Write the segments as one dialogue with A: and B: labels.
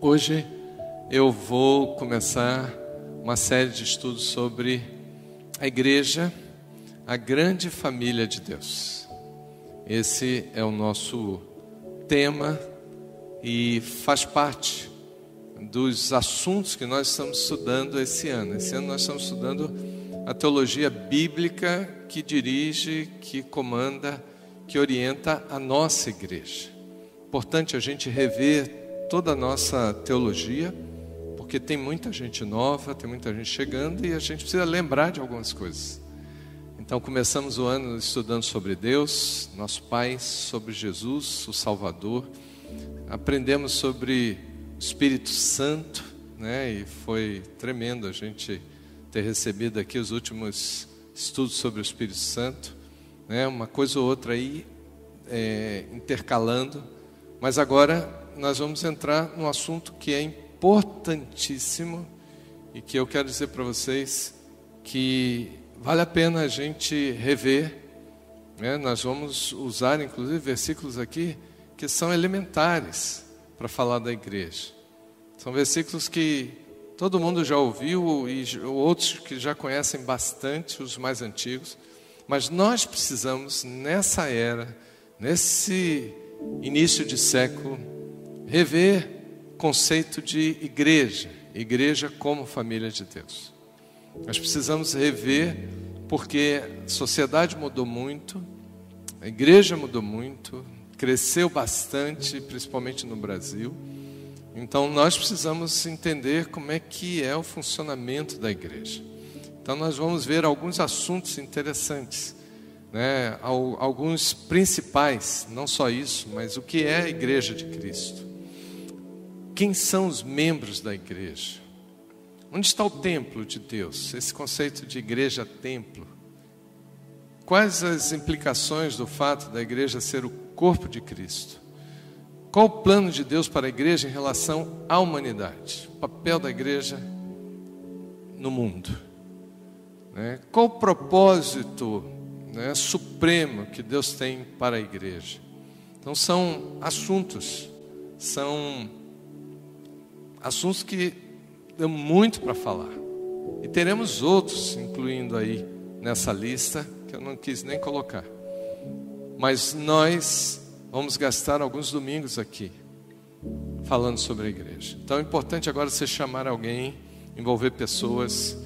A: Hoje eu vou começar uma série de estudos sobre a igreja, a grande família de Deus. Esse é o nosso tema e faz parte dos assuntos que nós estamos estudando esse ano. Esse ano nós estamos estudando a teologia bíblica que dirige, que comanda, que orienta a nossa igreja. Importante a gente rever toda a nossa teologia, porque tem muita gente nova, tem muita gente chegando e a gente precisa lembrar de algumas coisas. Então começamos o ano estudando sobre Deus, nosso Pai, sobre Jesus, o Salvador. Aprendemos sobre o Espírito Santo, né? E foi tremendo a gente ter recebido aqui os últimos estudos sobre o Espírito Santo, né? Uma coisa ou outra aí intercalando, mas agora nós vamos entrar num assunto que é importantíssimo e que eu quero dizer para vocês que vale a pena a gente rever, né? Nós vamos usar inclusive versículos aqui que são elementares para falar da igreja. São versículos que todo mundo já ouviu e outros que já conhecem bastante, os mais antigos, mas nós precisamos nessa era, nesse início de século, rever o conceito de igreja, igreja como família de Deus. Nós precisamos rever porque a sociedade mudou muito, a igreja mudou muito, cresceu bastante, principalmente no Brasil. Então nós precisamos entender como é que é o funcionamento da igreja. Então nós vamos ver alguns assuntos interessantes, né? Alguns principais, não só isso, mas o que é a igreja de Cristo. Quem são os membros da igreja? Onde está o templo de Deus? Esse conceito de igreja-templo. Quais as implicações do fato da igreja ser o corpo de Cristo? Qual o plano de Deus para a igreja em relação à humanidade? O papel da igreja no mundo, né? Qual o propósito, né, supremo que Deus tem para a igreja? Então são assuntos que deu muito para falar. E teremos outros, incluindo aí nessa lista, que eu não quis nem colocar. Mas nós vamos gastar alguns domingos aqui, falando sobre a igreja. Então é importante agora você chamar alguém, envolver pessoas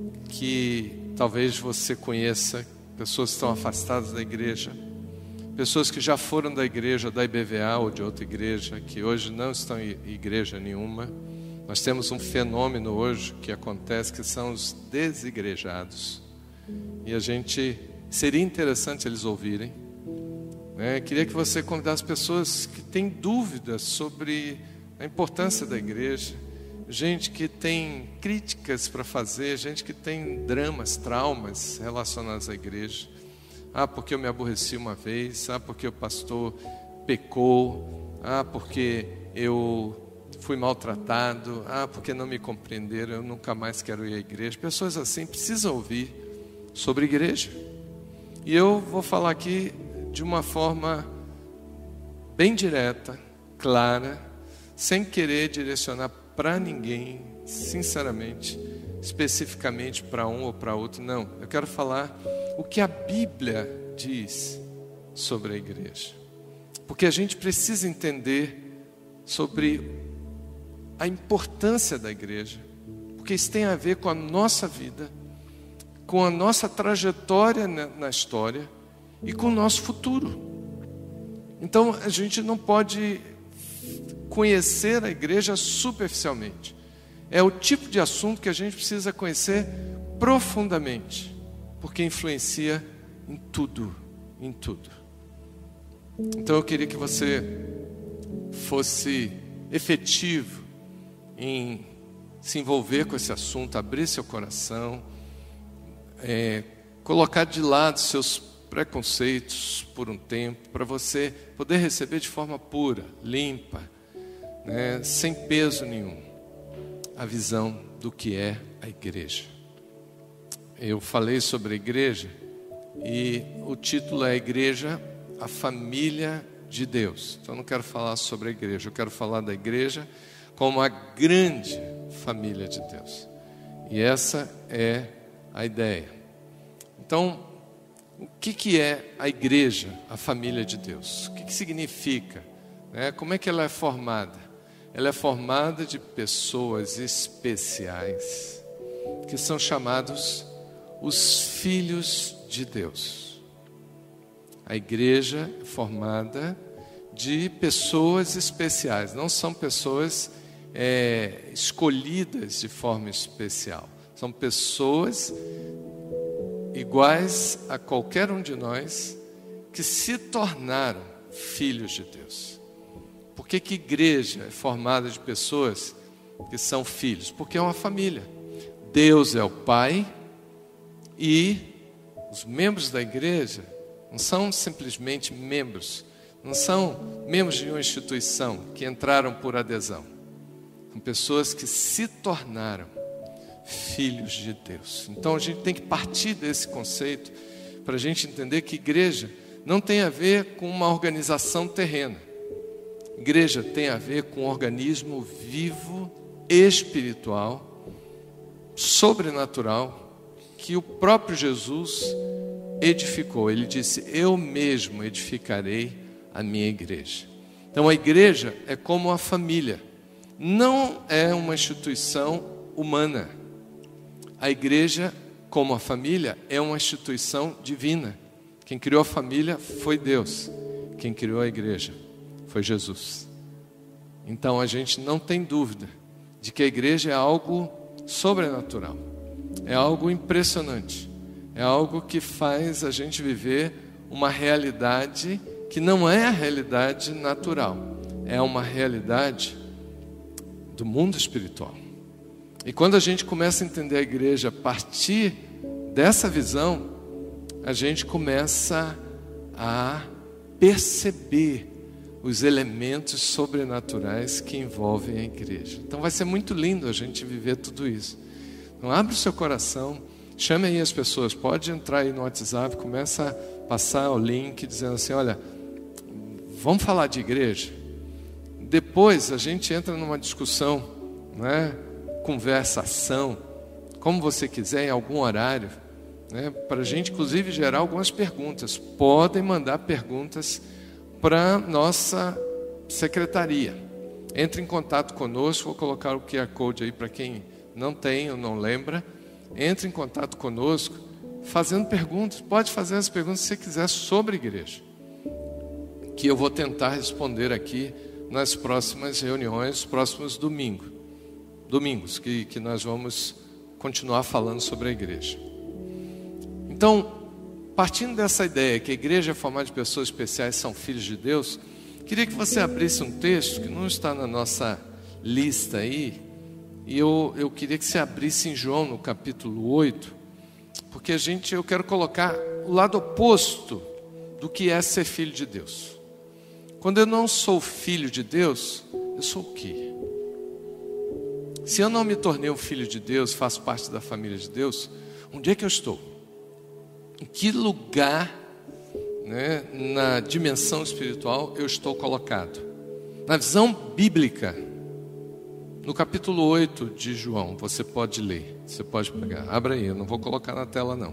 A: que talvez você conheça, pessoas que estão afastadas da igreja, pessoas que já foram da igreja, da IBVA ou de outra igreja, que hoje não estão em igreja nenhuma. Nós temos um fenômeno hoje que acontece, que são os desigrejados. E seria interessante eles ouvirem, né? Queria que você convidasse pessoas que têm dúvidas sobre a importância da igreja, gente que tem críticas para fazer, gente que tem dramas, traumas relacionados à igreja. Porque eu me aborreci uma vez, porque o pastor pecou, porque eu fui maltratado, porque não me compreenderam, eu nunca mais quero ir à igreja. Pessoas assim precisam ouvir sobre igreja. E eu vou falar aqui de uma forma bem direta, clara, sem querer direcionar para ninguém, sinceramente, especificamente para um ou para outro. Não, eu quero falar o que a Bíblia diz sobre a igreja. Porque a gente precisa entender sobre a importância da igreja, porque isso tem a ver com a nossa vida, com a nossa trajetória na história e com o nosso futuro. Então a gente não pode conhecer a igreja superficialmente. É o tipo de assunto que a gente precisa conhecer profundamente, porque influencia em tudo, em tudo. Então eu queria que você fosse efetivo em se envolver com esse assunto, abrir seu coração, colocar de lado seus preconceitos por um tempo, para você poder receber de forma pura, limpa, né, sem peso nenhum, a visão do que é a igreja. Eu falei sobre a igreja e o título é Igreja, a Família de Deus. Então eu não quero falar sobre a igreja, eu quero falar da igreja como a grande família de Deus. E essa é a ideia. Então, o que é a igreja, a família de Deus? O que significa? Como é que ela é formada? Ela é formada de pessoas especiais, que são chamados os filhos de Deus. A igreja é formada de pessoas especiais, não são pessoas escolhidas de forma especial. São pessoas iguais a qualquer um de nós que se tornaram filhos de Deus. Por que igreja é formada de pessoas que são filhos? Porque é uma família. Deus é o Pai e os membros da igreja não são simplesmente membros, não são membros de uma instituição que entraram por adesão. São pessoas que se tornaram filhos de Deus. Então a gente tem que partir desse conceito para a gente entender que igreja não tem a ver com uma organização terrena. Igreja tem a ver com um organismo vivo, espiritual, sobrenatural, que o próprio Jesus edificou. Ele disse: eu mesmo edificarei a minha igreja. Então a igreja é como a família, não é uma instituição humana. A igreja, como a família, é uma instituição divina. Quem criou a família foi Deus. Quem criou a igreja foi Jesus. Então a gente não tem dúvida de que a igreja é algo sobrenatural. É algo impressionante. É algo que faz a gente viver uma realidade que não é a realidade natural. É uma realidade do mundo espiritual. E quando a gente começa a entender a igreja a partir dessa visão, a gente começa a perceber os elementos sobrenaturais que envolvem a igreja. Então vai ser muito lindo a gente viver tudo isso. Então abre o seu coração, chame aí as pessoas, pode entrar aí no WhatsApp, começa a passar o link dizendo assim: olha, vamos falar de igreja? Depois a gente entra numa discussão, conversação, como você quiser, em algum horário, para a gente inclusive gerar algumas perguntas. Podem mandar perguntas para a nossa secretaria. Entre em contato conosco, vou colocar o QR Code aí para quem não tem ou não lembra. Entre em contato conosco fazendo perguntas. Pode fazer as perguntas que você quiser sobre a igreja, que eu vou tentar responder aqui nas próximas reuniões, próximos domingos, que nós vamos continuar falando sobre a igreja. Então, partindo dessa ideia que a igreja é formada de pessoas especiais, são filhos de Deus, queria que você abrisse um texto que não está na nossa lista aí, e eu queria que você abrisse em João no capítulo 8, porque eu quero colocar o lado oposto do que é ser filho de Deus. Quando eu não sou filho de Deus, eu sou o quê? Se eu não me tornei um filho de Deus, faço parte da família de Deus, onde é que eu estou? Em que lugar, na dimensão espiritual eu estou colocado? Na visão bíblica, no capítulo 8 de João, você pode ler, você pode pegar, abra aí, eu não vou colocar na tela não.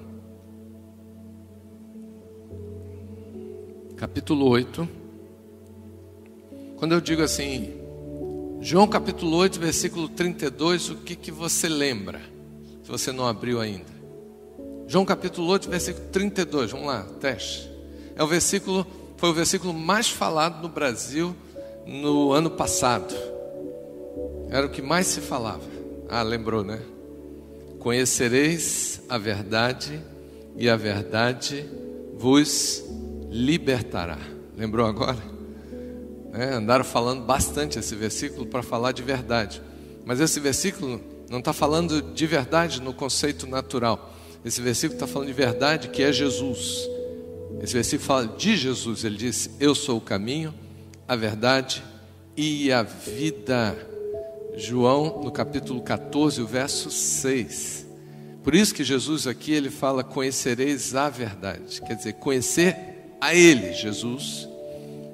A: Capítulo 8, quando eu digo assim, João capítulo 8, versículo 32, o que você lembra? Se você não abriu ainda. João capítulo 8, versículo 32, vamos lá, teste. Foi o versículo mais falado no Brasil no ano passado. Era o que mais se falava. Lembrou, né? Conhecereis a verdade e a verdade vos libertará. Lembrou agora? Andaram falando bastante esse versículo para falar de verdade. Mas esse versículo não está falando de verdade no conceito natural. Esse versículo está falando de verdade, que é Jesus. Esse versículo fala de Jesus. Ele disse: eu sou o caminho, a verdade e a vida. João, no capítulo 14, o verso 6. Por isso que Jesus aqui, ele fala: conhecereis a verdade. Quer dizer, conhecer a Ele, Jesus,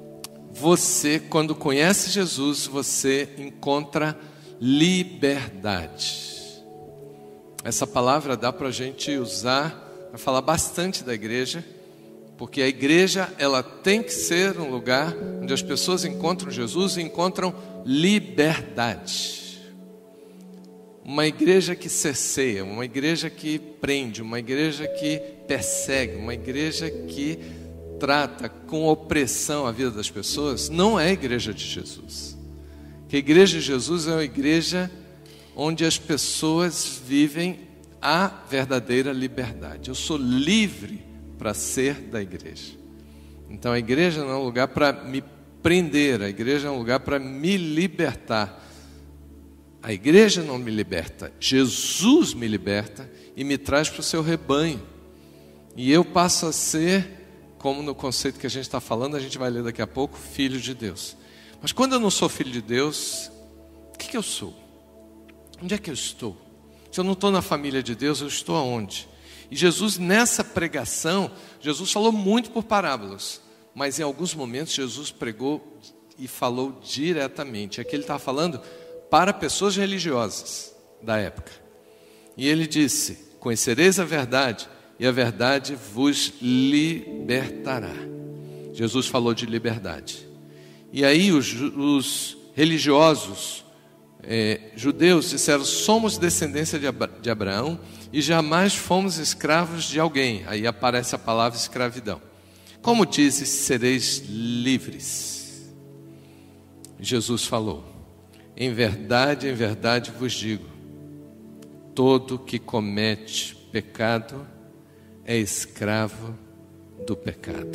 A: você, quando conhece Jesus, você encontra liberdade. Essa palavra dá para a gente usar, para falar bastante da igreja, porque a igreja, ela tem que ser um lugar onde as pessoas encontram Jesus e encontram liberdade. Uma igreja que cerceia, uma igreja que prende, uma igreja que persegue, uma igreja que trata com opressão a vida das pessoas, não é a igreja de Jesus. Que a igreja de Jesus é uma igreja onde as pessoas vivem a verdadeira liberdade. Eu sou livre para ser da igreja. Então a igreja não é um lugar para me prender, a igreja é um lugar para me libertar. A igreja não me liberta, Jesus me liberta e me traz para o seu rebanho. E eu passo a ser, como no conceito que a gente está falando, a gente vai ler daqui a pouco, filho de Deus. Mas quando eu não sou filho de Deus, o que eu sou? Onde é que eu estou? Se eu não estou na família de Deus, eu estou aonde? E Jesus, nessa pregação, Jesus falou muito por parábolas, mas em alguns momentos Jesus pregou e falou diretamente. Aqui ele estava falando para pessoas religiosas da época. E ele disse: conhecereis a verdade, e a verdade vos libertará. Jesus falou de liberdade. E aí os religiosos judeus disseram: somos descendência de Abraão e jamais fomos escravos de alguém. Aí aparece a palavra escravidão. Como dizes, sereis livres. Jesus falou: em verdade vos digo, todo que comete pecado é escravo do pecado.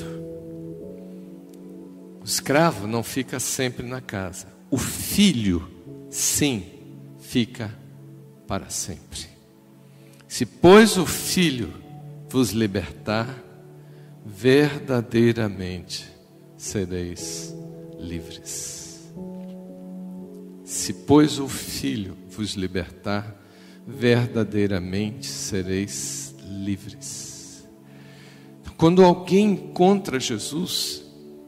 A: O escravo não fica sempre na casa. O filho, sim, fica para sempre. Se, pois, o Filho vos libertar, verdadeiramente sereis livres. Se, pois, o Filho vos libertar, verdadeiramente sereis livres. Quando alguém encontra Jesus,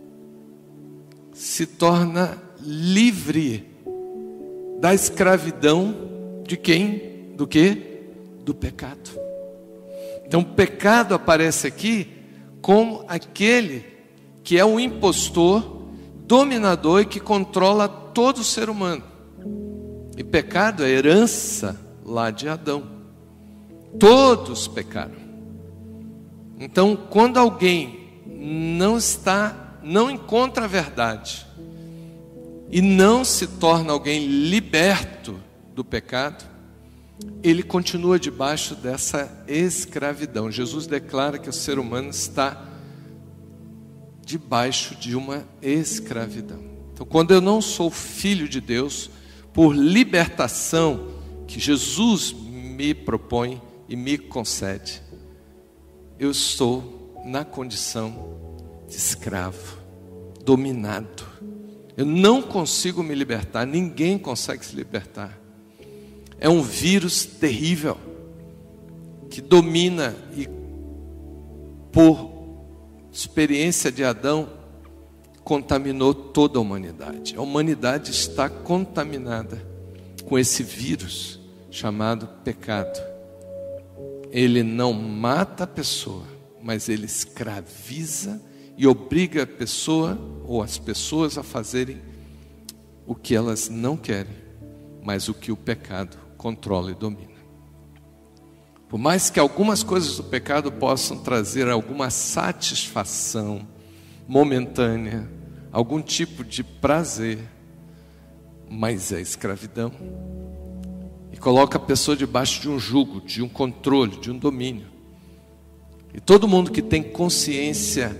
A: se torna livre da escravidão de quem? Do quê? Do pecado. Então o pecado aparece aqui como aquele que é um impostor, dominador e que controla todo ser humano. E pecado é herança lá de Adão. Todos pecaram. Então quando alguém não encontra a verdade e não se torna alguém liberto do pecado, ele continua debaixo dessa escravidão. Jesus declara que o ser humano está debaixo de uma escravidão. Então, quando eu não sou filho de Deus, por libertação que Jesus me propõe e me concede, eu estou na condição de escravo, dominado. Eu não consigo me libertar, ninguém consegue se libertar. É um vírus terrível que domina e, por experiência de Adão, contaminou toda a humanidade. A humanidade está contaminada com esse vírus chamado pecado. Ele não mata a pessoa, mas ele escraviza e obriga a pessoa ou as pessoas a fazerem o que elas não querem, mas o que o pecado controla e domina. Por mais que algumas coisas do pecado possam trazer alguma satisfação momentânea, algum tipo de prazer, mas é escravidão. E coloca a pessoa debaixo de um jugo, de um controle, de um domínio. E todo mundo que tem consciência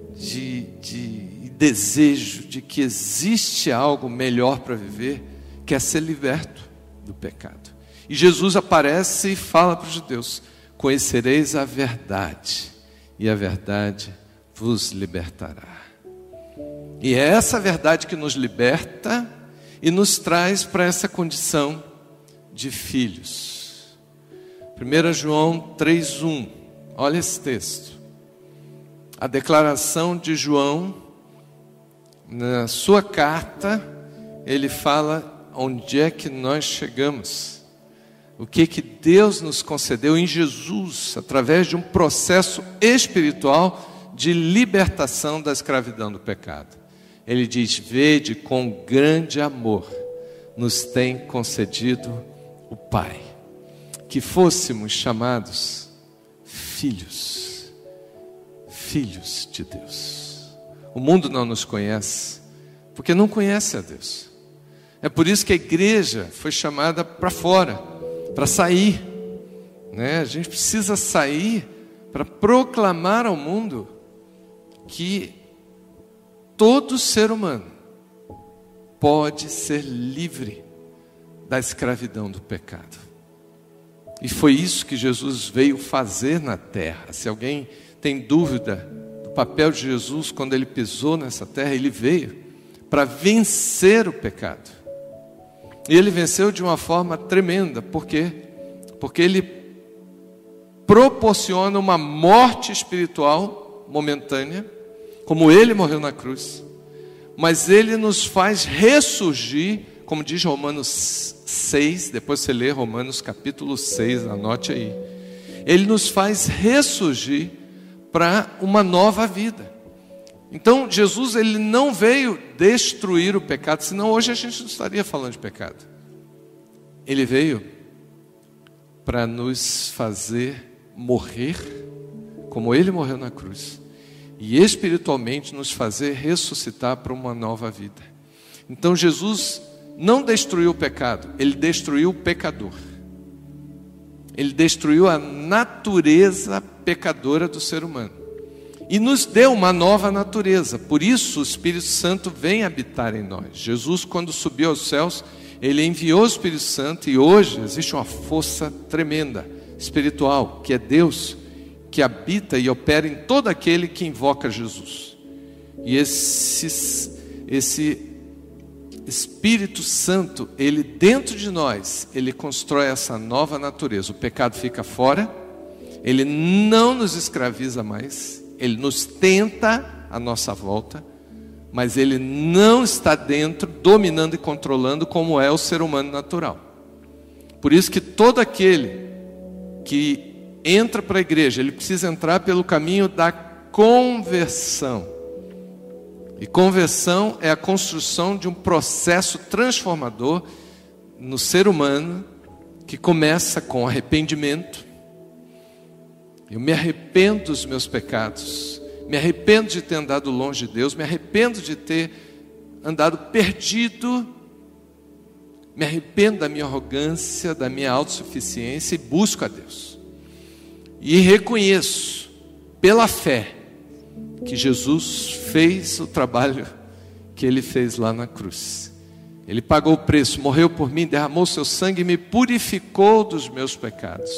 A: e desejo de que existe algo melhor para viver, quer ser liberto do pecado. E Jesus aparece e fala para os judeus: conhecereis a verdade, e a verdade vos libertará. E é essa verdade que nos liberta e nos traz para essa condição de filhos. 1 João 3:1, olha esse texto. A declaração de João na sua carta, ele fala onde é que nós chegamos. O que Deus nos concedeu em Jesus, através de um processo espiritual de libertação da escravidão do pecado. Ele diz: vede, com grande amor nos tem concedido o Pai, que fôssemos chamados filhos de Deus. O mundo não nos conhece, porque não conhece a Deus. É por isso que a igreja foi chamada para fora, para sair, né? A gente precisa sair para proclamar ao mundo que todo ser humano pode ser livre da escravidão do pecado. E foi isso que Jesus veio fazer na terra. Se alguém tem dúvida do papel de Jesus quando ele pisou nessa terra, ele veio para vencer o pecado. E ele venceu de uma forma tremenda. Por quê? Porque ele proporciona uma morte espiritual momentânea, como ele morreu na cruz, mas ele nos faz ressurgir, como diz Romanos 6, depois você lê Romanos capítulo 6, anote aí. Ele nos faz ressurgir para uma nova vida. Então Jesus, ele não veio destruir o pecado, senão hoje a gente não estaria falando de pecado. Ele veio para nos fazer morrer, como ele morreu na cruz, e espiritualmente nos fazer ressuscitar para uma nova vida. Então Jesus não destruiu o pecado, ele destruiu o pecador. Ele destruiu a natureza pecadora do ser humano e nos deu uma nova natureza. Por isso o Espírito Santo vem habitar em nós. Jesus, quando subiu aos céus, ele enviou o Espírito Santo, e hoje existe uma força tremenda espiritual, que é Deus, que habita e opera em todo aquele que invoca Jesus. E esse Espírito Santo, ele dentro de nós, ele constrói essa nova natureza. O pecado fica fora, ele não nos escraviza mais, ele nos tenta à nossa volta, mas ele não está dentro, dominando e controlando como é o ser humano natural. Por isso que todo aquele que entra para a igreja, ele precisa entrar pelo caminho da conversão. E conversão é a construção de um processo transformador no ser humano, que começa com arrependimento. Eu me arrependo dos meus pecados, me arrependo de ter andado longe de Deus, me arrependo de ter andado perdido, me arrependo da minha arrogância, da minha autossuficiência, e busco a Deus. E reconheço, pela fé, que Jesus fez o trabalho que ele fez lá na cruz. Ele pagou o preço, morreu por mim, derramou seu sangue e me purificou dos meus pecados.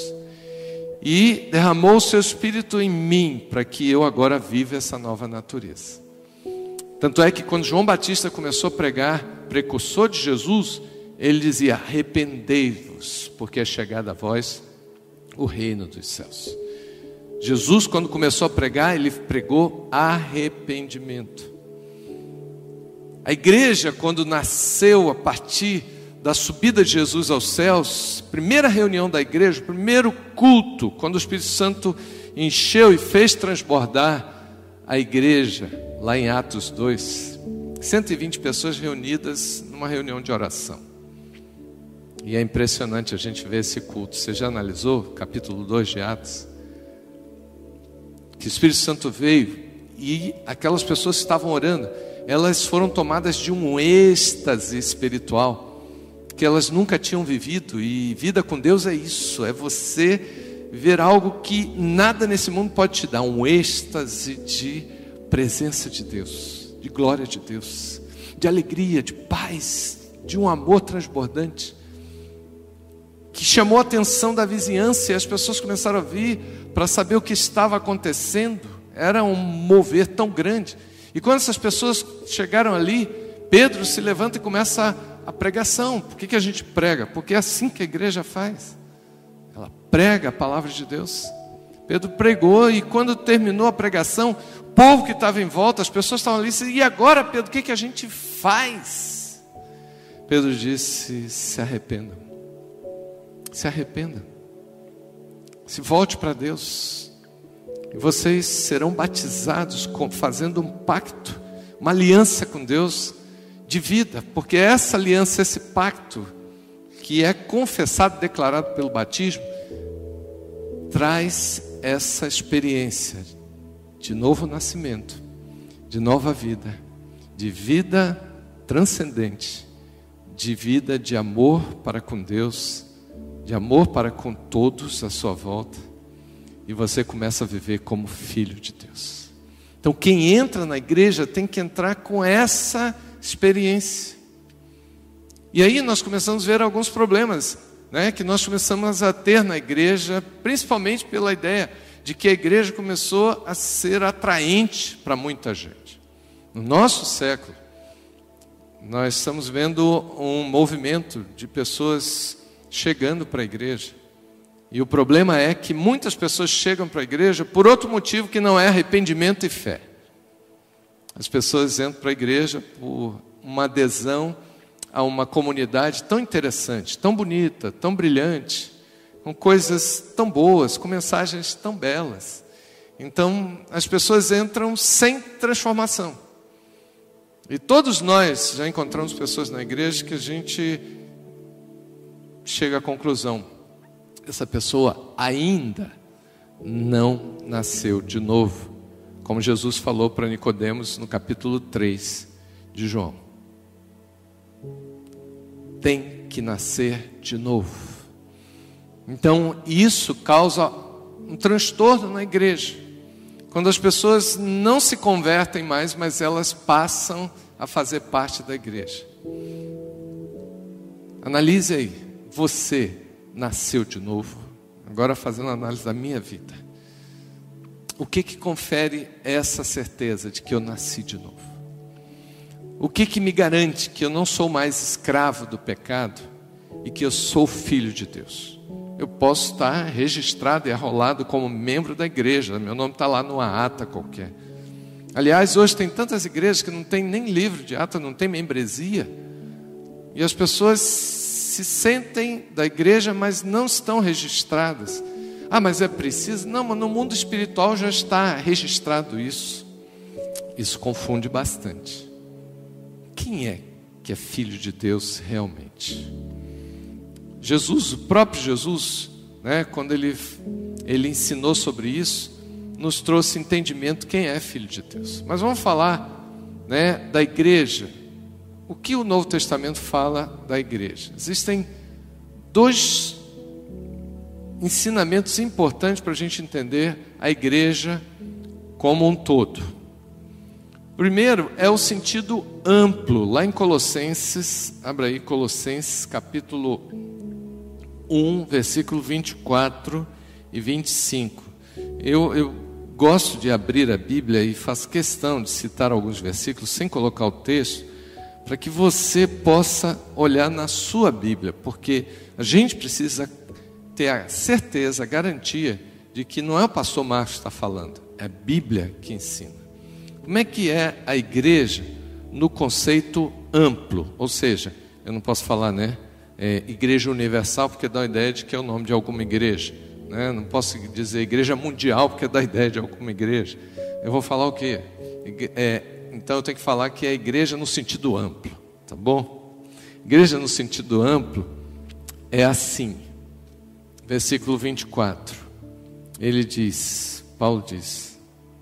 A: E derramou o seu Espírito em mim, para que eu agora viva essa nova natureza. Tanto é que quando João Batista começou a pregar, precursor de Jesus, ele dizia: arrependei-vos, porque é chegado a vós o reino dos céus. Jesus, quando começou a pregar, ele pregou arrependimento. A igreja, quando nasceu a partir da subida de Jesus aos céus, primeira reunião da igreja, primeiro culto, quando o Espírito Santo encheu e fez transbordar a igreja, lá em Atos 2, 120 pessoas reunidas numa reunião de oração. E é impressionante a gente ver esse culto. Você já analisou capítulo 2 de Atos? Que o Espírito Santo veio e aquelas pessoas que estavam orando, elas foram tomadas de um êxtase espiritual que elas nunca tinham vivido. E vida com Deus é isso, é você ver algo que nada nesse mundo pode te dar, um êxtase de presença de Deus, de glória de Deus, de alegria, de paz, de um amor transbordante, que chamou a atenção da vizinhança, e as pessoas começaram a vir para saber o que estava acontecendo. Era um mover tão grande. E quando essas pessoas chegaram ali, Pedro se levanta e começa a pregação. Por que a gente prega? Porque é assim que a igreja faz. Ela prega a palavra de Deus. Pedro pregou e quando terminou a pregação, o povo que estava em volta, as pessoas estavam ali, e agora, Pedro, o que a gente faz? Pedro disse: se arrependam. Se arrependam. Se volte para Deus. E vocês serão batizados fazendo um pacto, uma aliança com Deus de vida. Porque essa aliança, esse pacto, que é confessado, declarado pelo batismo, traz essa experiência de novo nascimento, de nova vida, de vida transcendente, de vida de amor para com Deus, de amor para com todos à sua volta, e você começa a viver como filho de Deus. Então quem entra na igreja tem que entrar com essa experiência. E aí nós começamos a ver alguns problemas, né, que nós começamos a ter na igreja, principalmente pela ideia de que a igreja começou a ser atraente para muita gente. No nosso século, nós estamos vendo um movimento de pessoas chegando para a igreja. E o problema é que muitas pessoas chegam para a igreja por outro motivo que não é arrependimento e fé. As pessoas entram para a igreja por uma adesão a uma comunidade tão interessante, tão bonita, tão brilhante, com coisas tão boas, com mensagens tão belas. Então, as pessoas entram sem transformação. E todos nós já encontramos pessoas na igreja que a gente chega à conclusão: essa pessoa ainda não nasceu de novo, como Jesus falou para Nicodemos no capítulo 3 de João. Tem que nascer de novo. Então isso causa um transtorno na igreja, quando as pessoas não se convertem mais, mas elas passam a fazer parte da igreja. Analise aí, você nasceu de novo? Agora fazendo a análise da minha vida, o que confere essa certeza de que eu nasci de novo? O que me garante que eu não sou mais escravo do pecado e que eu sou filho de Deus? Eu posso estar registrado e arrolado como membro da igreja, meu nome está lá numa ata qualquer. Aliás, hoje tem tantas igrejas que não tem nem livro de ata, não tem membresia, e as pessoas se sentem da igreja, mas não estão registradas. Ah, mas é preciso? Não, mas no mundo espiritual já está registrado isso. Isso confunde bastante. Quem é que é filho de Deus realmente? Jesus, o próprio Jesus, né, quando ele ensinou sobre isso, nos trouxe entendimento quem é filho de Deus. Mas vamos falar, né, da igreja. O que o Novo Testamento fala da igreja? Existem dois ensinamentos importantes para a gente entender a igreja como um todo. Primeiro é o sentido amplo, lá em Colossenses, abra aí Colossenses capítulo 1, versículo 24 e 25. Eu gosto de abrir a Bíblia e faço questão de citar alguns versículos sem colocar o texto, para que você possa olhar na sua Bíblia, porque a gente precisa ter a certeza, a garantia de que não é o pastor Marcos que está falando, é a Bíblia que ensina. Como é que é a igreja no conceito amplo? Ou seja, eu não posso falar, né, igreja universal, porque dá a ideia de que é o nome de alguma igreja, né? Não posso dizer igreja mundial, porque dá a ideia de alguma igreja. Eu vou falar o quê? Então eu tenho que falar que é a igreja no sentido amplo, tá bom? Igreja no sentido amplo é assim. Versículo 24, Paulo diz: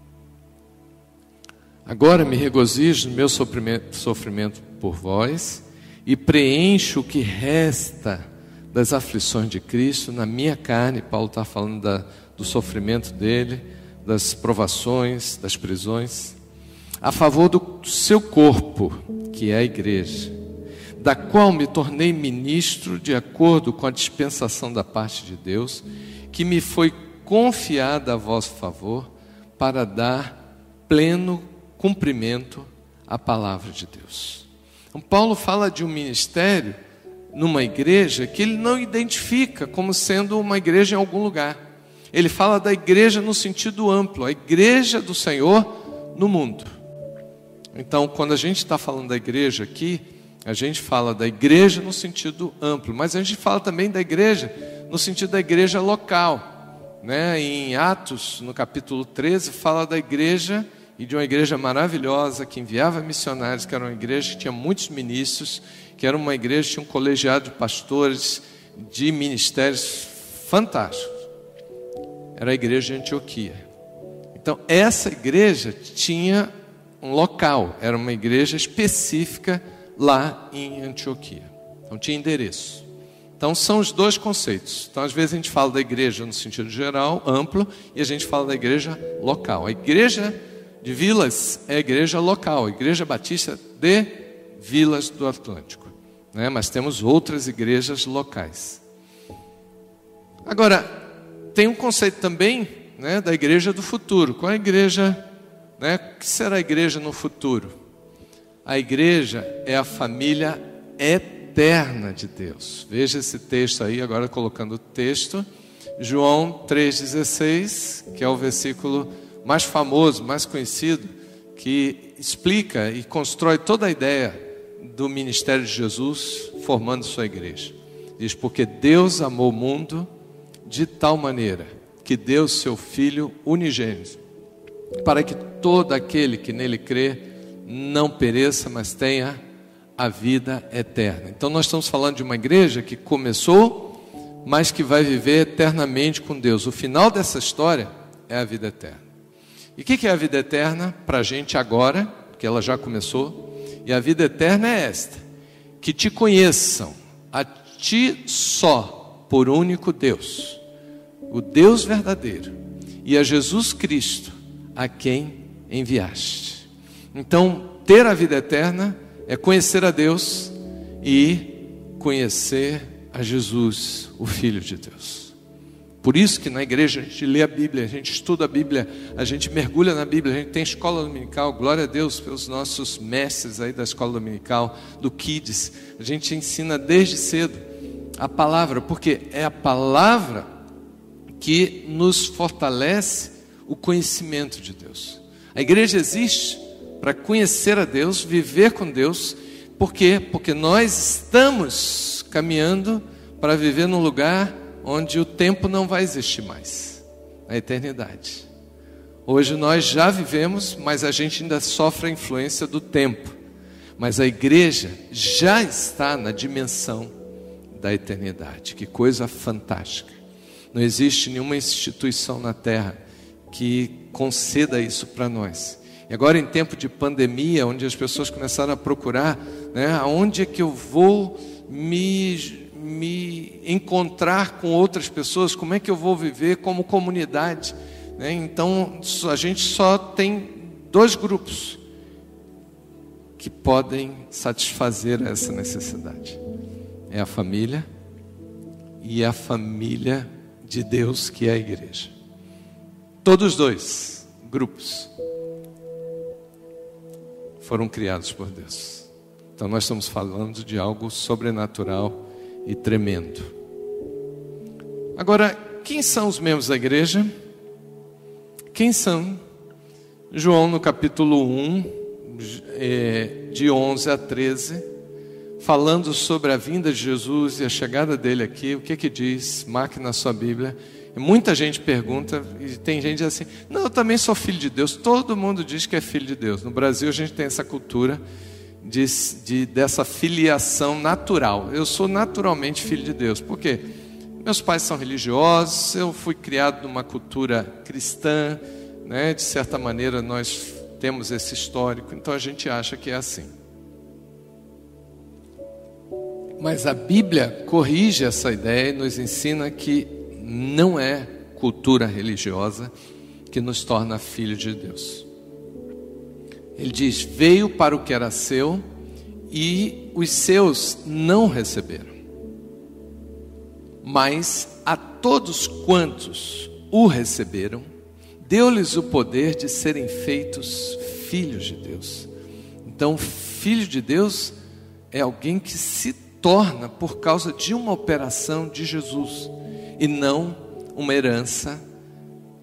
A: agora me regozijo no meu sofrimento por vós e preencho o que resta das aflições de Cristo na minha carne. Paulo está falando do sofrimento dele, das provações, das prisões, a favor do seu corpo, que é a igreja, da qual me tornei ministro de acordo com a dispensação da parte de Deus, que me foi confiada a vosso favor, para dar pleno cumprimento à palavra de Deus. Então, Paulo fala de um ministério numa igreja que ele não identifica como sendo uma igreja em algum lugar. ele fala da igreja no sentido amplo, a igreja do Senhor no mundo. Então, quando a gente está falando da igreja aqui, a gente fala da igreja no sentido amplo, mas a gente fala também da igreja no sentido da igreja local, né? Em Atos, no capítulo 13, fala da igreja, e de uma igreja maravilhosa que enviava missionários, que era uma igreja que tinha muitos ministros, que era uma igreja que tinha um colegiado de pastores, de ministérios fantásticos. Era a igreja de Antioquia. Então, essa igreja tinha um local, era uma igreja específica lá em Antioquia. Então, tinha endereço. Então, são os dois conceitos. Então, às vezes a gente fala da igreja no sentido geral, amplo, e a gente fala da igreja local. A igreja de Vilas é a igreja local, a Igreja Batista de Vilas do Atlântico, né? Mas temos outras igrejas locais. Agora, tem um conceito também, né, da igreja do futuro. Qual é a igreja, né? O que será a igreja no futuro? A igreja é a família eterna de Deus. Veja esse texto aí, agora colocando o texto. João 3,16, que é o versículo mais famoso, mais conhecido, que explica e constrói toda a ideia do ministério de Jesus formando sua igreja. Diz: porque Deus amou o mundo de tal maneira que deu seu Filho unigênito, para que todo aquele que nele crê não pereça, mas tenha a vida eterna. Então nós estamos falando de uma igreja que começou, mas que vai viver eternamente com Deus. O final dessa história é a vida eterna. E o que é a vida eterna para a gente agora, porque ela já começou? E a vida eterna é esta: que te conheçam, a ti só, por único Deus, o Deus verdadeiro, e a Jesus Cristo, a quem enviaste. Então, ter a vida eterna é conhecer a Deus e conhecer a Jesus, o Filho de Deus. Por isso que na igreja a gente lê a Bíblia, a gente estuda a Bíblia, a gente mergulha na Bíblia, a gente tem escola dominical. Glória a Deus pelos nossos mestres aí da escola dominical, do Kids. A gente ensina desde cedo a palavra, porque é a palavra que nos fortalece o conhecimento de Deus. A igreja existe para conhecer a Deus, viver com Deus. Por quê? Porque nós estamos caminhando para viver num lugar onde o tempo não vai existir mais, a eternidade. Hoje nós já vivemos, mas a gente ainda sofre a influência do tempo. Mas a igreja já está na dimensão da eternidade. Que coisa fantástica. Não existe nenhuma instituição na terra que conceda isso para nós. E agora, em tempo de pandemia, onde as pessoas começaram a procurar, né, aonde é que eu vou me encontrar com outras pessoas, como é que eu vou viver como comunidade, né? Então a gente só tem dois grupos que podem satisfazer essa necessidade: é a família e a família de Deus, que é a igreja. Todos os dois grupos foram criados por Deus. Então nós estamos falando de algo sobrenatural e tremendo. Agora, quem são os membros da igreja? Quem são? João, no capítulo 1, de 11 a 13, falando sobre a vinda de Jesus e a chegada dele aqui. O que diz? Marque na sua Bíblia. E muita gente pergunta, e tem gente assim: não, eu também sou filho de Deus. Todo mundo diz que é filho de Deus. No Brasil a gente tem essa cultura dessa filiação natural. Eu sou naturalmente filho de Deus. Por quê? Meus pais são religiosos, eu fui criado numa cultura cristã, né? De certa maneira nós temos esse histórico, então a gente acha que é assim. Mas a Bíblia corrige essa ideia e nos ensina que não é cultura religiosa que nos torna filho de Deus. Ele diz: veio para o que era seu e os seus não receberam. Mas a todos quantos o receberam, deu-lhes o poder de serem feitos filhos de Deus. Então, filho de Deus é alguém que se por causa de uma operação de Jesus, e não uma herança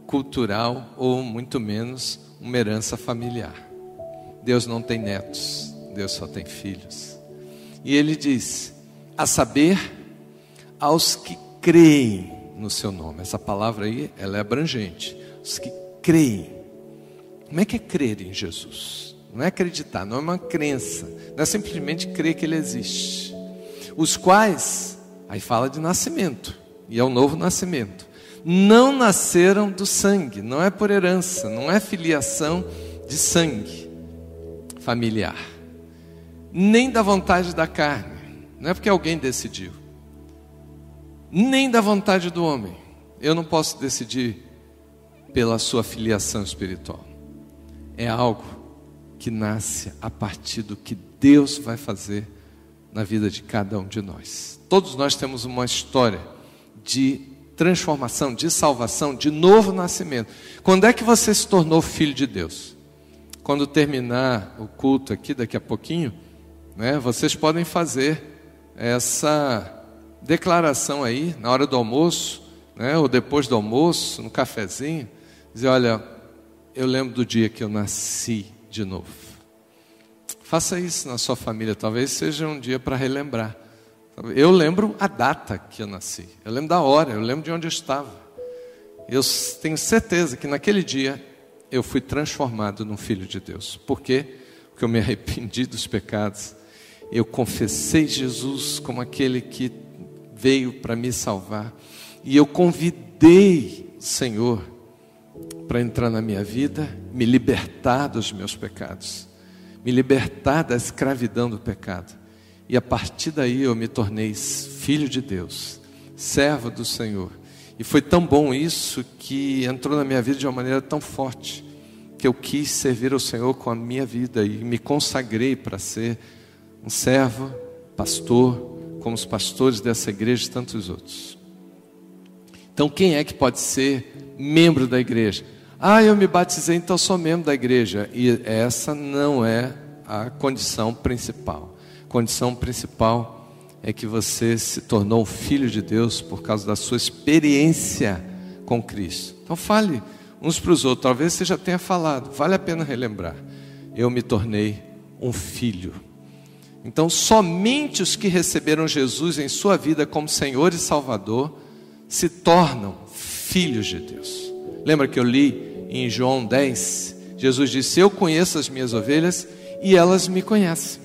A: cultural ou muito menos uma herança familiar. Deus não tem netos, Deus só tem filhos. E ele diz, a saber, aos que creem no seu nome. Essa palavra aí, ela é abrangente. Os que creem. Como é que é crer em Jesus? Não é acreditar, não é uma crença. Não é simplesmente crer que ele existe. Os quais, aí fala de nascimento, e é o novo nascimento. Não nasceram do sangue, não é por herança, não é filiação de sangue familiar, nem da vontade da carne, não é porque alguém decidiu, nem da vontade do homem. Eu não posso decidir pela sua filiação espiritual. É algo que nasce a partir do que Deus vai fazer na vida de cada um de nós. Todos nós temos uma história de transformação, de salvação, de novo nascimento. Quando é que você se tornou filho de Deus? Quando terminar o culto aqui, daqui a pouquinho, né, vocês podem fazer essa declaração aí, na hora do almoço, né, ou depois do almoço, no cafezinho, dizer, olha, eu lembro do dia que eu nasci de novo. Faça isso na sua família, talvez seja um dia para relembrar. Eu lembro a data que eu nasci, eu lembro da hora, eu lembro de onde eu estava. Eu tenho certeza que naquele dia eu fui transformado num filho de Deus. Por quê? Porque eu me arrependi dos pecados. Eu confessei Jesus como aquele que veio para me salvar. E eu convidei o Senhor para entrar na minha vida, me libertar dos meus pecados, me libertar da escravidão do pecado. E a partir daí eu me tornei filho de Deus, servo do Senhor. E foi tão bom isso que entrou na minha vida de uma maneira tão forte, que eu quis servir ao Senhor com a minha vida e me consagrei para ser um servo, pastor, como os pastores dessa igreja e tantos outros. Então quem é que pode ser membro da igreja? Ah, eu me batizei, então sou membro da igreja. E essa não é a condição principal. A condição principal é que você se tornou um filho de Deus por causa da sua experiência com Cristo. Então fale uns para os outros, talvez você já tenha falado, vale a pena relembrar. Eu me tornei um filho. Então somente os que receberam Jesus em sua vida como Senhor e Salvador se tornam filhos de Deus. Lembra que eu li em João 10? Jesus disse, eu conheço as minhas ovelhas e elas me conhecem.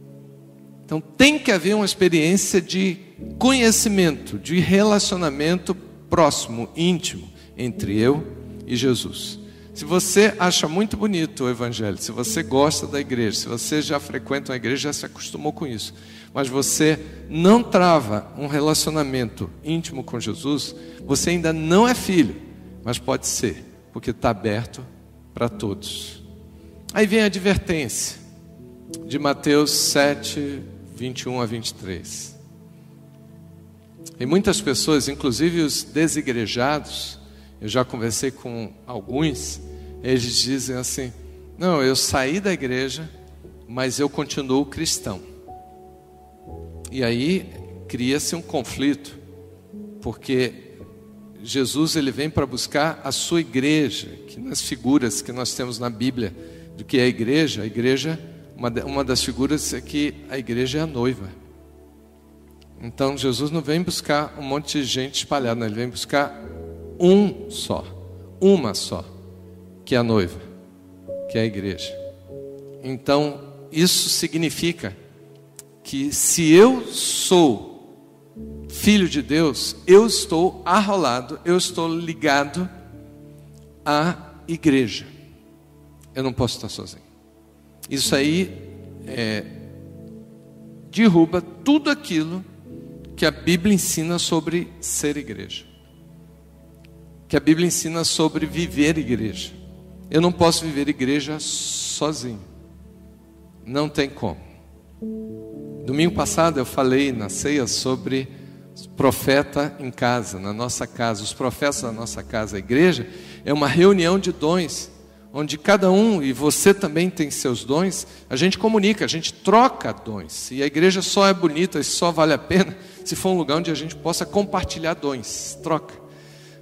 A: Então tem que haver uma experiência de conhecimento, de relacionamento próximo, íntimo, entre eu e Jesus. Se você acha muito bonito o Evangelho, se você gosta da igreja, se você já frequenta uma igreja, já se acostumou com isso, mas você não trava um relacionamento íntimo com Jesus, você ainda não é filho, mas pode ser, porque está aberto para todos. Aí vem a advertência de Mateus 7, 21 a 23. Tem muitas pessoas, inclusive os desigrejados, eu já conversei com alguns, eles dizem assim, não, eu saí da igreja, mas eu continuo cristão. E aí cria-se um conflito, porque Jesus ele vem para buscar a sua igreja, que nas figuras que nós temos na Bíblia do que é a igreja, uma das figuras é que a igreja é a noiva. Então Jesus não vem buscar um monte de gente espalhada, não, ele vem buscar uma só, que é a noiva, que é a igreja. Então isso significa que se eu sou filho de Deus, eu estou arrolado, eu estou ligado à igreja. Eu não posso estar sozinho. Isso aí derruba tudo aquilo que a Bíblia ensina sobre ser igreja, que a Bíblia ensina sobre viver igreja. Eu não posso viver igreja sozinho, não tem como. Domingo passado eu falei na ceia sobre profeta em casa, na nossa casa. Os profetas da nossa casa, a igreja, é uma reunião de dons, onde cada um, e você também tem seus dons, a gente comunica, a gente troca dons. E a igreja só é bonita e só vale a pena se for um lugar onde a gente possa compartilhar dons, troca.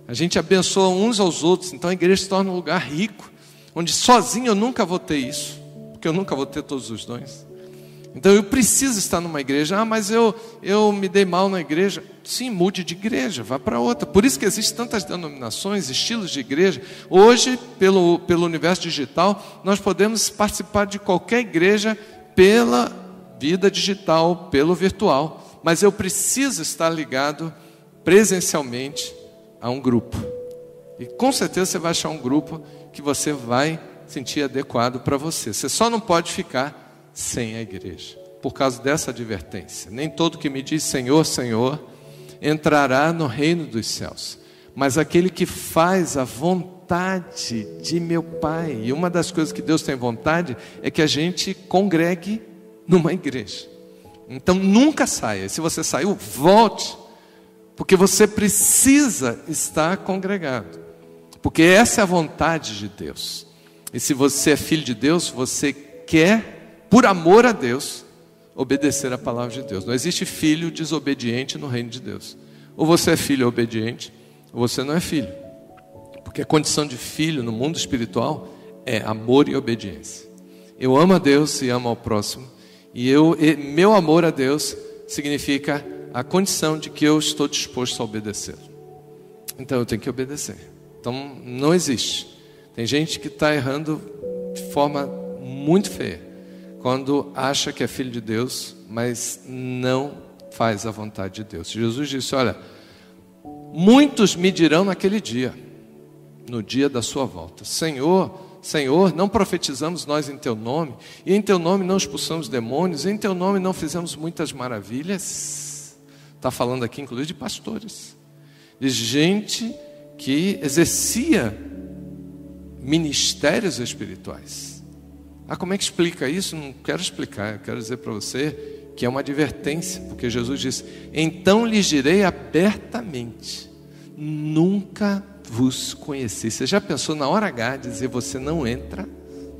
A: A gente abençoa uns aos outros. Então a igreja se torna um lugar rico, onde sozinho eu nunca vou ter isso, porque eu nunca vou ter todos os dons. Então eu preciso estar numa igreja. Mas eu me dei mal na igreja. Sim, mude de igreja, vá para outra. Por isso que existem tantas denominações, estilos de igreja. Hoje, pelo universo digital, nós podemos participar de qualquer igreja pela vida digital, pelo virtual. Mas eu preciso estar ligado presencialmente a um grupo. E com certeza você vai achar um grupo que você vai sentir adequado para você. Você só não pode ficar sem a igreja, por causa dessa advertência. Nem todo que me diz Senhor, Senhor, entrará no reino dos céus, mas aquele que faz a vontade de meu Pai. E uma das coisas que Deus tem vontade é que a gente congregue numa igreja. Então nunca saia. Se você saiu, volte, porque você precisa estar congregado, porque essa é a vontade de Deus. E se você é filho de Deus, você quer, por amor a Deus, obedecer a palavra de Deus. Não existe filho desobediente no reino de Deus. Ou você é filho obediente, ou você não é filho. Porque a condição de filho no mundo espiritual é amor e obediência. Eu amo a Deus e amo ao próximo. E meu amor a Deus significa a condição de que eu estou disposto a obedecer. Então eu tenho que obedecer. Então não existe. Tem gente que está errando de forma muito feia, quando acha que é filho de Deus, mas não faz a vontade de Deus. Jesus disse, olha, muitos me dirão naquele dia, no dia da sua volta, Senhor, Senhor, não profetizamos nós em teu nome, e em teu nome não expulsamos demônios, e em teu nome não fizemos muitas maravilhas. Está falando aqui inclusive de pastores, de gente que exercia ministérios espirituais. Como é que explica isso? Não quero explicar, eu quero dizer para você que é uma advertência, porque Jesus disse, então lhes direi abertamente, nunca vos conheci. Você já pensou na hora H dizer você não entra?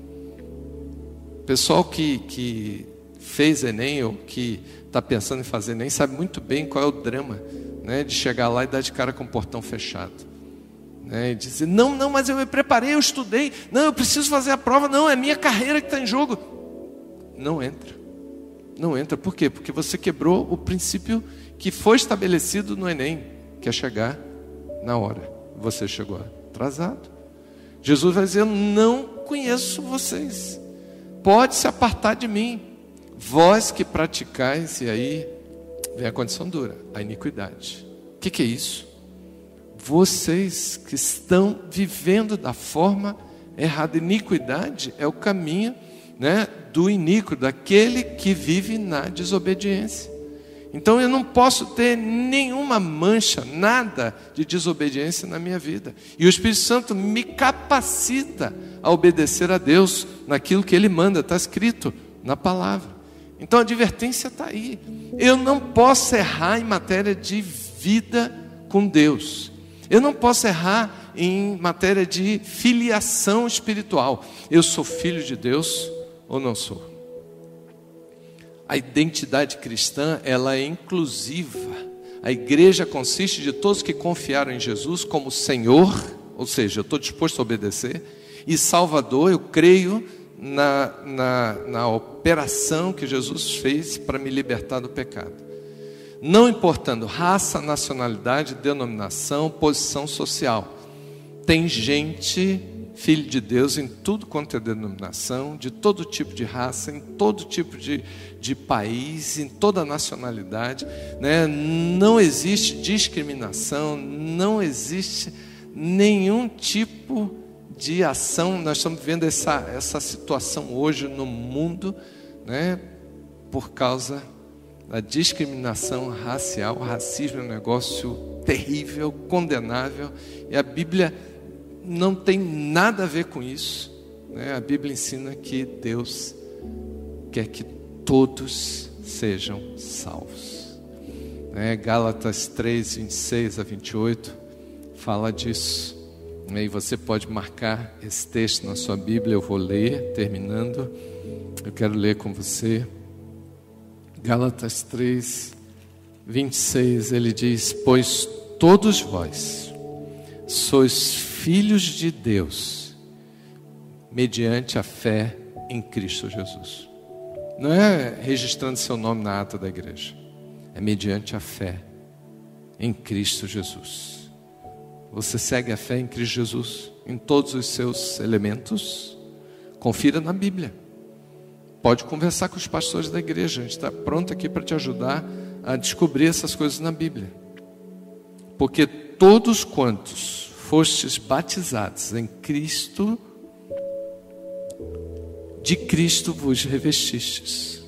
A: Pessoal que fez Enem ou que está pensando em fazer Enem sabe muito bem qual é o drama, né, de chegar lá e dar de cara com o portão fechado. E dizer, não, mas eu me preparei, eu estudei, não, eu preciso fazer a prova, não, é minha carreira que está em jogo. Não entra, por quê? Porque você quebrou o princípio que foi estabelecido no Enem, que é chegar na hora. Você chegou atrasado. Jesus vai dizer, eu não conheço vocês, pode se apartar de mim, vós que praticais, e aí vem a condição dura, a iniquidade. O que é isso? Vocês que estão vivendo da forma errada. Iniquidade é o caminho, né, do iníquo, daquele que vive na desobediência. Então eu não posso ter nenhuma mancha, nada de desobediência na minha vida. E o Espírito Santo me capacita a obedecer a Deus naquilo que Ele manda, está escrito na palavra. Então a advertência está aí. Eu não posso errar em matéria de vida com Deus. Eu não posso errar em matéria de filiação espiritual. Eu sou filho de Deus ou não sou? A identidade cristã, ela é inclusiva. A igreja consiste de todos que confiaram em Jesus como Senhor, ou seja, eu estou disposto a obedecer, e Salvador, eu creio na operação que Jesus fez para me libertar do pecado. Não importando raça, nacionalidade, denominação, posição social. Tem gente, filho de Deus, em tudo quanto é denominação, de todo tipo de raça, em todo tipo de país, em toda nacionalidade, né? Não existe discriminação, não existe nenhum tipo de ação. Nós estamos vivendo essa situação hoje no mundo, né? Por causa a discriminação racial. O racismo é um negócio terrível, condenável, e a Bíblia não tem nada a ver com isso, né? A Bíblia ensina que Deus quer que todos sejam salvos, né? Gálatas 3, 26 a 28 fala disso, e você pode marcar esse texto na sua Bíblia. Eu vou ler, terminando, eu quero ler com você. Gálatas 3, 26, ele diz, pois todos vós sois filhos de Deus, mediante a fé em Cristo Jesus. Não é registrando seu nome na ata da igreja, é mediante a fé em Cristo Jesus. Você segue a fé em Cristo Jesus em todos os seus elementos? Confira na Bíblia. Pode conversar com os pastores da igreja, a gente está pronto aqui para te ajudar a descobrir essas coisas na Bíblia. Porque todos quantos fostes batizados em Cristo, de Cristo vos revestistes.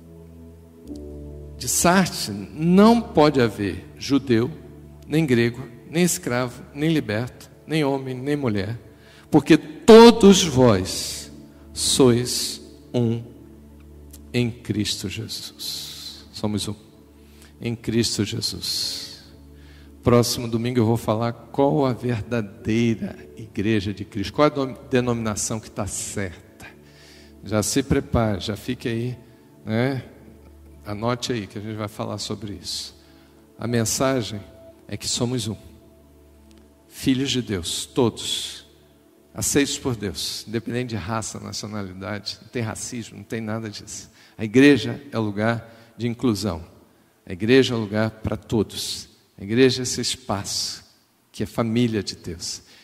A: De Sarte não pode haver judeu, nem grego, nem escravo, nem liberto, nem homem, nem mulher, porque todos vós sois um em Cristo Jesus. Somos um em Cristo Jesus. Próximo domingo eu vou falar qual a verdadeira igreja de Cristo, qual a denominação que está certa. Já se prepare, já fique aí, né? Anote aí que a gente vai falar sobre isso. A mensagem é que somos um, filhos de Deus, todos, aceitos por Deus, independente de raça, nacionalidade, não tem racismo, não tem nada disso. A igreja é o lugar de inclusão, a igreja é o lugar para todos, a igreja é esse espaço que é família de Deus.